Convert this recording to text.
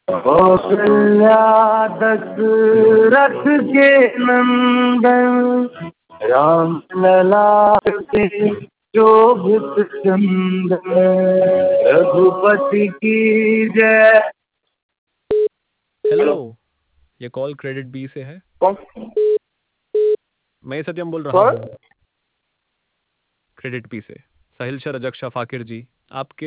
कौशल्या दशरथ के नंदन राम ललाटे शोभित चंदन रघुपति की जय। हेलो, ये कॉल क्रेडिट बी से है। कौन? मैं सत्यम बोल रहा हूँ क्रेडिट बी से। साहिल शाह रजक शाह फाकिर जी, आपके